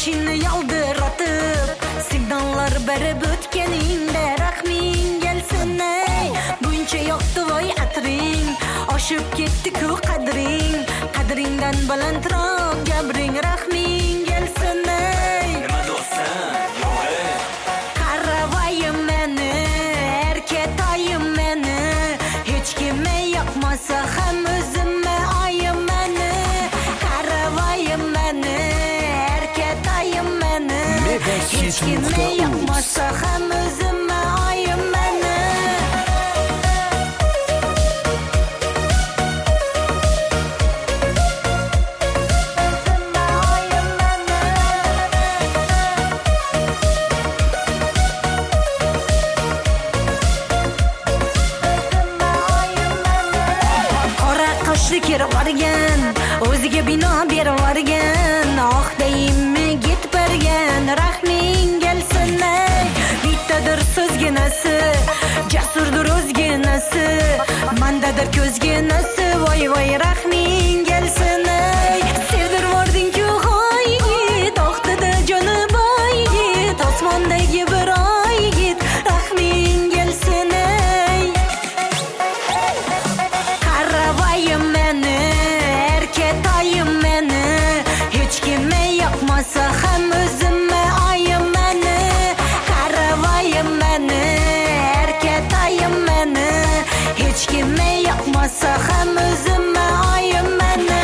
İçini yaldıratıp signallar berip ötkeninde rahmin gelsin ey. Buncha yoqdi voy atring, oshib ketdi-ku qadring. Qadringdan balandroq gapring, rahmin gelsin ey. Nima do'stim? Qaravayim meni, erkatoyim meni, hech kimga yoqmasa ham o'zimga oyim meni. Qaravayim meni, erkatoyim meni, hech kimga yoqmasa ham o'zimga oyim meni. Kirib borgan, o'ziga bino berib borgan, oh deyimmi git bergan, rahming gelsin ey. Bittadir so'zginasi, jasurdir o'zginasi, mandadir ko'zginasi, voy voy rahming gelsin ey. Sevdir bording-ku hoy yigit, oh dedi joni boy yigit, osmondagi bir oy yigit, rahming gelsin ey. Qaravayim meni, erkatoyim meni, hech kimga yoqmasa ham o'zimga oyim meni. Qaravayim meni, erkatoyim meni, hech kimga yoqmasa ham o'zimga oyim meni.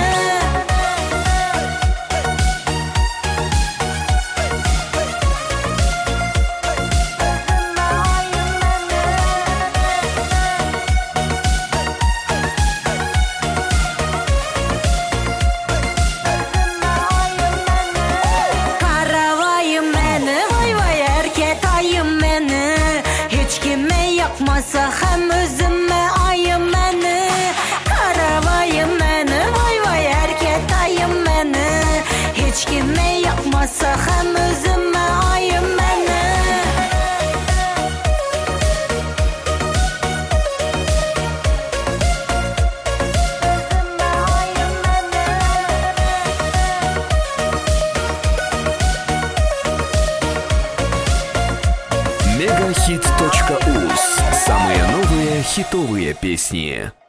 Qaravayim meni, voy voy erkatoyim meni, hech kimga yoqmasa ham o'zimga oyim meni. Qaravayim meni, voy voy erkatoyim meni, hech kimga yoqmasa ham o'zimga oyim meni. Мегахит.уз. Самые новые хитовые песни.